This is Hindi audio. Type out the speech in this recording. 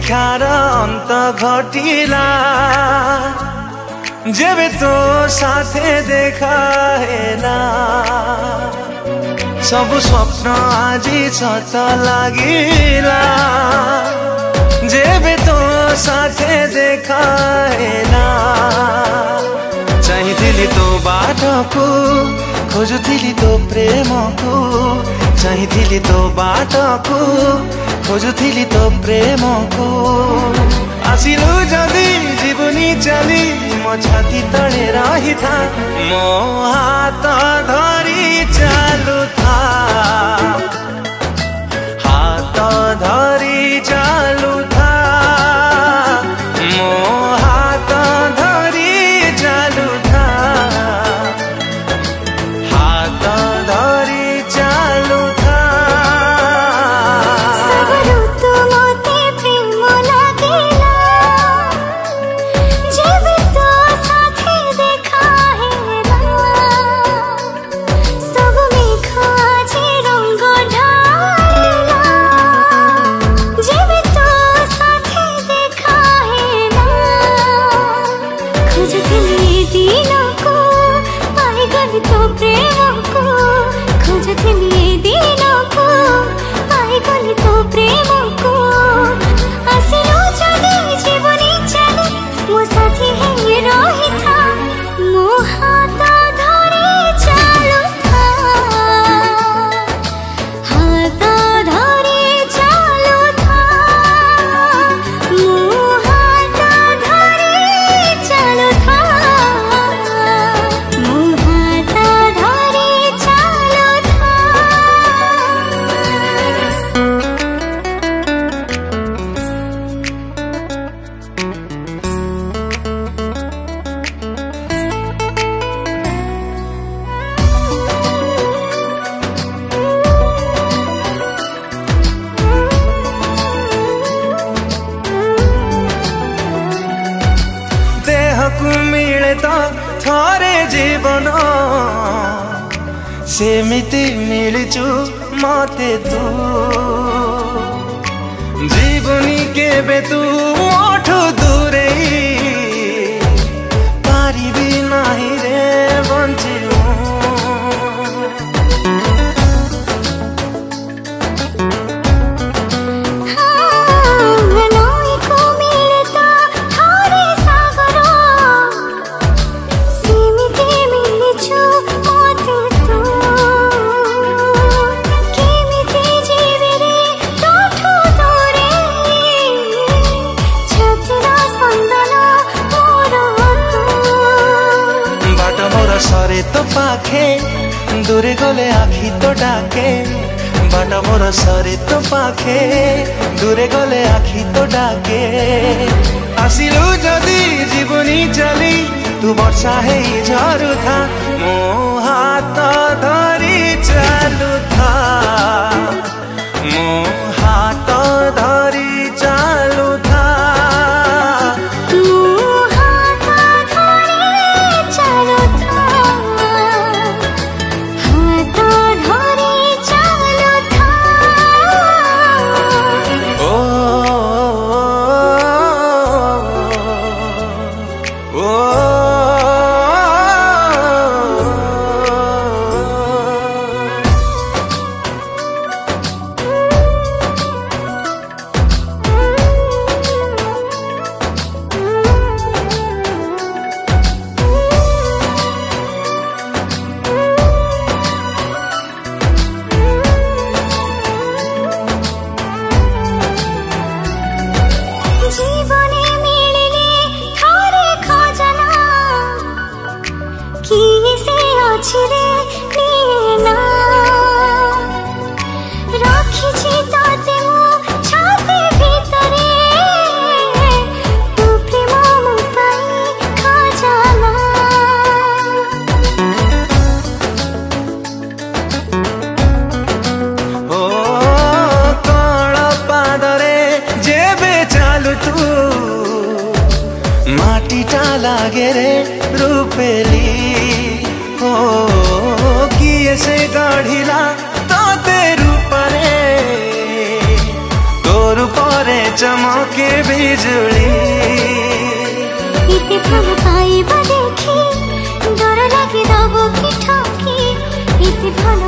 देखार अंत घटिला जेबे तो साथे देखा हेला सब स्वप्न आजी सत लागिला जेबे तो साथे देखा हेला चाहिथिली तो बाटको खोजुथिली तो प्रेमको चाहिथिली तो बाटको खोजुथिली तो प्रेमको आसिलु जदि जीवनी चली मो छाती तले रही था मो हाथ धरी चालू था हाथ धरी चालू था मो हाथ धरी चालू था हाथ धरी चालू था मिले तो थोरे जीवन सेमिति मिलचु मते तू जीवनी केबे तू मोठो दूरे पारिबी नाही रे बंचिनु सरे तो पाखे दूरे गले आखी तो डाके बाट मोर सरे तो पाखे दूरे गले आखी तो डाके आसिलु जदि जीवनी चली तू वर्षा है झरू था मो हाथ धरी चालू था मो हाथ धरी चालू था माटीटा लागे रे रूपेली हो किए से गढ़िला तोते रूपरे तोर तुर परे चमके बिजुली इति भल पाइबा देखी डर लागे दब कि ठकी इति भल